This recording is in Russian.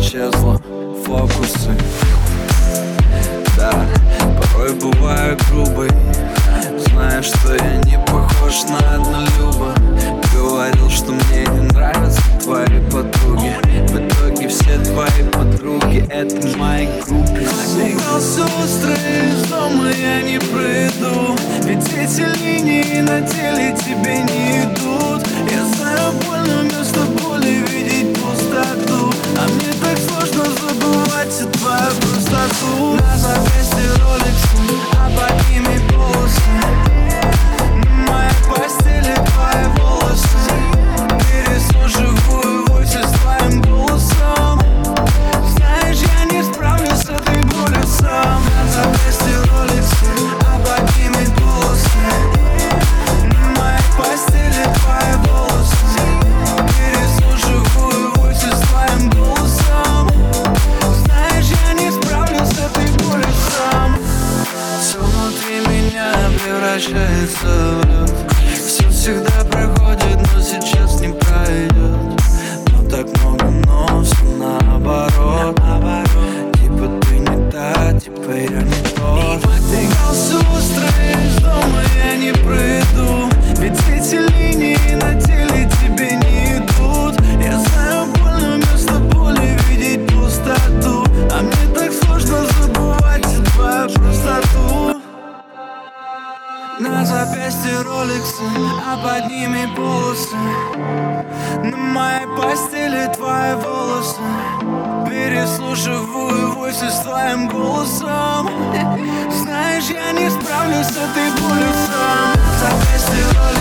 исчезла, фокусы. Да, порой бываю грубой, знаю, что я не похож на однолюба. Говорил, что мне не нравятся твои подруги. В итоге все твои подруги — это мои группы. Убрался острый из дома, я не пройду, ведь эти линии на теле тебе не идут. Я знаю, больно вместо боли видеть пустоту, а мне так сложно забывать твою простоту. На запястье роликсы, а под ними полосы. На моей постели твои волосы. Переслушиваю войсы с твоим голосом. Знаешь, я не справлюсь с этой болью сам. На запястье роликсы, а под ними полосы. На моей постели твои волосы. Переслушиваю войсы с твоим голосом. Знаешь, я не справлюсь с этой болью сам. Все внутри меня превращается в лед. Все всегда проходит, но сейчас не пройдет. Но так много, но все наоборот. Типа ты не та, типа я не тот. Убегался острый из дома, я не пройду, ведь эти линии на теле тебе не идут. Я знаю, больно вместо боли видеть пустоту, а мне так сложно забывать твою простоту. На запястье роликсы, а под ними полосы. На моей постели твои волосы. Переслушиваю войсы с твоим голосом. Знаешь, я не справлюсь с этой болью сам. На запястье роликсы.